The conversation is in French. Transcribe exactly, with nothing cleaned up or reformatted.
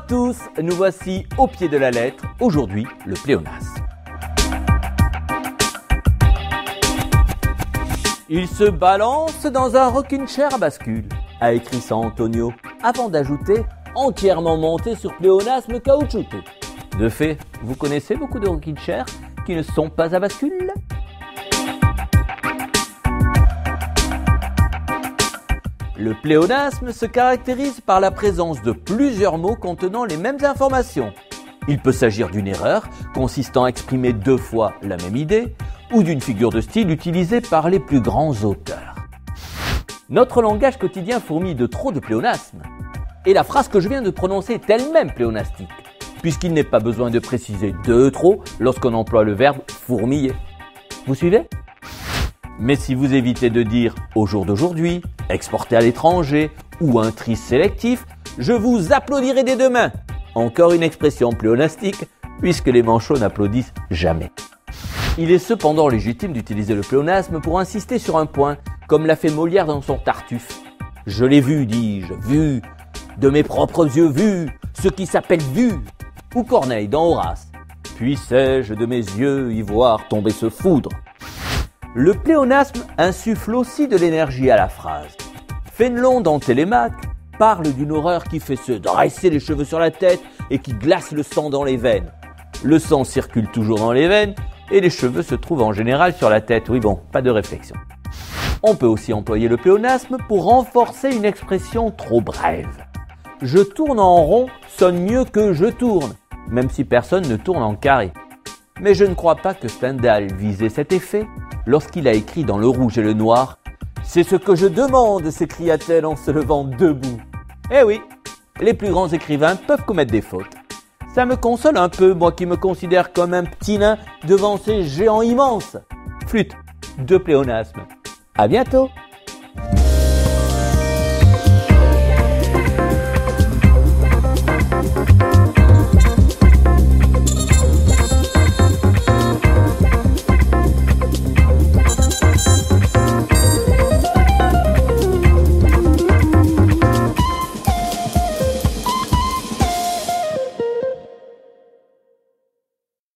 tous, nous voici au pied de la lettre, aujourd'hui le pléonasme. Il se balance dans un rocking chair à bascule, a écrit ça Antonio, avant d'ajouter entièrement monté sur pléonasme caoutchouté. De fait, vous connaissez beaucoup de rocking chairs qui ne sont pas à bascule? Le pléonasme se caractérise par la présence de plusieurs mots contenant les mêmes informations. Il peut s'agir d'une erreur consistant à exprimer deux fois la même idée ou d'une figure de style utilisée par les plus grands auteurs. Notre langage quotidien fourmille de trop de pléonasmes. Et la phrase que je viens de prononcer est elle-même pléonastique, puisqu'il n'est pas besoin de préciser de trop lorsqu'on emploie le verbe fourmiller. Vous suivez ? Mais si vous évitez de dire « au jour d'aujourd'hui », « exporté à l'étranger » ou un tri sélectif, je vous applaudirai des deux mains. Encore une expression pléonastique, puisque les manchots n'applaudissent jamais. Il est cependant légitime d'utiliser le pléonasme pour insister sur un point, comme l'a fait Molière dans son Tartuffe. Je l'ai vu, dis-je, vu, de mes propres yeux vu, ce qui s'appelle vu. Ou Corneille dans Horace. Puissais-je de mes yeux y voir tomber ce foudre. Le pléonasme insuffle aussi de l'énergie à la phrase. Fénelon dans Télémaque parle d'une horreur qui fait se dresser les cheveux sur la tête et qui glace le sang dans les veines. Le sang circule toujours dans les veines et les cheveux se trouvent en général sur la tête. Oui bon, pas de réflexion. On peut aussi employer le pléonasme pour renforcer une expression trop brève. Je tourne en rond sonne mieux que je tourne, même si personne ne tourne en carré. Mais je ne crois pas que Stendhal visait cet effet lorsqu'il a écrit dans Le Rouge et le Noir « C'est ce que je demande » s'écria-t-elle en se levant debout. Eh oui, les plus grands écrivains peuvent commettre des fautes. Ça me console un peu, moi qui me considère comme un petit nain devant ces géants immenses. Flûte de pléonasme. À bientôt.